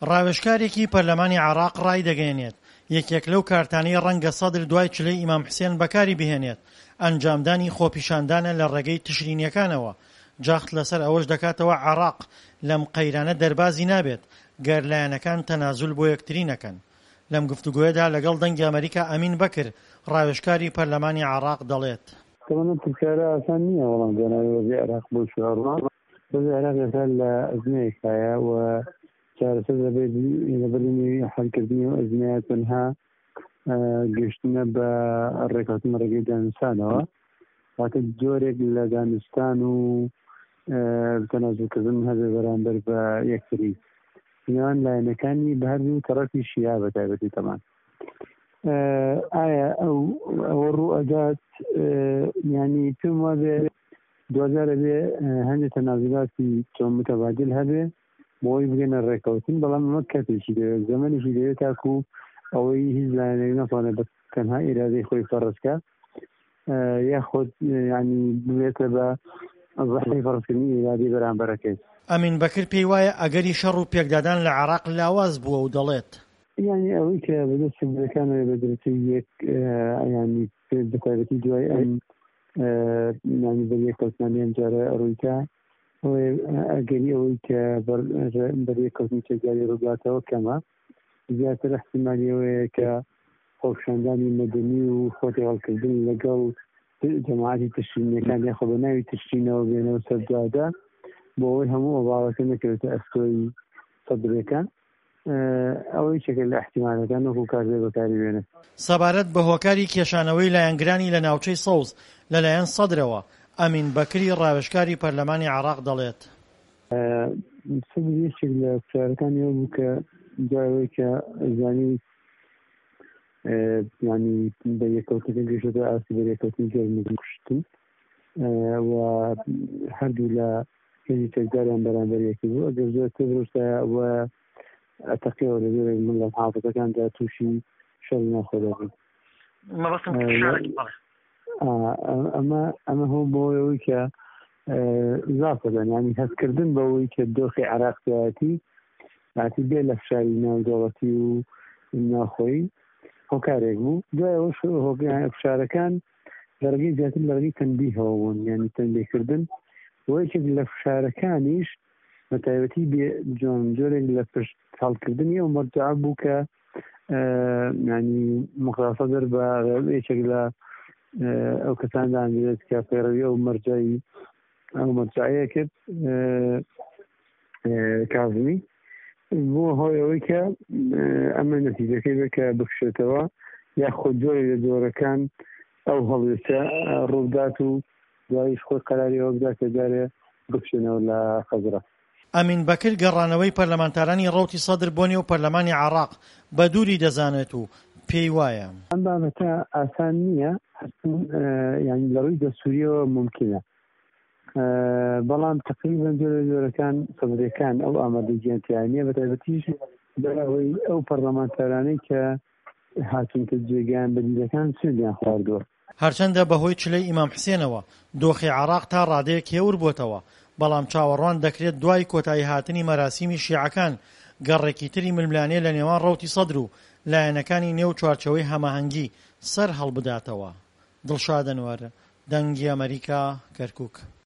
ڕاوێژکارێکی پەرلەمانی عێراق ڕای دەگەیەنێت یەکێک لەو کارتانەی ڕەنگە سەدر دوای چلەی ئیمام حوسێن بەکاری بهێنێت ئەنجامدانی خۆپیشاندانە لە ڕێگەی تشرینیەکانەوە. جاخت لەسەر ئەوەش دەکاتەوە عێراق لەم قەیرانە دەربازی نابێت گەر لایەنەکان تەنازول بۆ یەکتری نەکەن. لەم گفتوگۆیەدا لەگەڵ دەنگی ئەمریکا ئەمین بەکر ڕاوێژکاری پەرلەمانی عێراق دەڵێت طبعا تذكارة ثانية والله جانا وزير العراق بوشوار وزير العراق يسأل أزميك هيا وكان سيدة إذا بدني حل كردني وأزميات منها قشتنا بالركض مرة جدا إنسانة وقت جورك لدانستان وتنازل كذن هذا برامبر بيكتري يعني لأن كان بهذه تركي الشيابة تابتي طبعا آية أو الرؤجات يعني ثم هذا دوزار هذا هني تنازلات في توم متبادل هذا مو يبغين الركوتين بلا مكة الشيء الزمن الشيء تاكو أو يهزلان نفسنا بس كان هاي إرادة خوي فرسكا ياخذ يعني بيتبع الضحية فرسكني إرادة برام بركات. ئەمین بەکر پێی وایە ئەگەری شەڕ و پێکدادان لە عێراق لاواز بووە و دەڵێت يعني أويك بدرس كان بدرسيك يعني بتعرفتي جواي أن يعني بريك كوسانيان جارة أرويكا وأجري أويك بريك كوسانيان جارة رجعته وكما زيادة احتمالية ويك خوشانداني مدني وخوتي والكذب لقوا جماعات التشرين كان ياخذ ناوي تشرينه وبينه وسجادة بوهم وباركنا كده أسوي صدرك ئەوەی شکل لە احتیمالەکان وەکو کارێ بەکاری بێنێ. سەبارەت بە هۆکاری کێشانەوەی لایەنگرانی لە ناوچەی سەوز لەلایەن سەدرەوە ئەمین بەکری ڕاوێژکاری پەرلەمانی عێراق دەڵێت سەدر یەکێک لە پرسیارەکانی ئەوە بوو کە جایەوەی کە زانی ینی بە یەکەوتنەکە گەیشتە ئاسی بە یەکەوتنی گەرمەکان کوشتن و هەردوو لە هێزی تێکداریان بەرامبەر یەکی بوو ئەگەر زۆرتر دروستە و أعتقد أن من الحافظة كان توشي شغلنا خلابي. ما بس أما هو بويك زافدا يعني هذكردن بويك الدوخي عراق ذاتي يعني بيلا فشارينا ودولتي وناخوي هو كاريجو جاي وش هو يعني فشار كان لرجي جات لرجي تنبيه هو يعني تنبيه كردن ويش الفشار كانيش متابعتي بجون جورين لفش هالكردني ومرجع بوكا يعني مقاصدر بأي شكل أو كسان عن كافيري أو مرجعي أو مرجعية كده كاظمي هو يويكا أما النتيجة كده كبخشتوا ياخد جوري لدورة كان أو هلسة روداتو جايش خود قراري أو بدأت جاري بخشنا ولا خضرة. ئەمین بەکر گەڕانەوەی پەرلەمانتارانی ڕەوتی سەدر بۆ نێو پەرلەمانی عێراق بە دووری دەزانێت و پێی وایە ئەم بابەتە ئاسان نییە یانی لە ڕووی دەستوریەوە ممکنە بەڵام تقریبا جۆرەکان سەدرەکان ئەو ئامادەجییانتیانە بە تایبەتیش بەراوەی ئەو پەرلەمانتارانەی کە هاتوونکە جێگیان بەدیلەکان سوێندیان خواردووە هەرچەندە بەهۆی چلەی ئیمام حوسێنەوە دۆخی عێراق تا ڕادەیەک هێور بۆتەوە بەڵام چاوەڕوان دەکرێت دوای کۆتایی هاتنی مەراسیمی شیعەکان گەڕێکی تری ململانێ لە نێوان ڕەوتی سەدر و لایەنەکانی نێو چوارچەوەی هەماهەنگی سەر هەڵبداتەوە. دڵشاد ئەنوەر، دەنگی ئەمریکا، کەرکووک.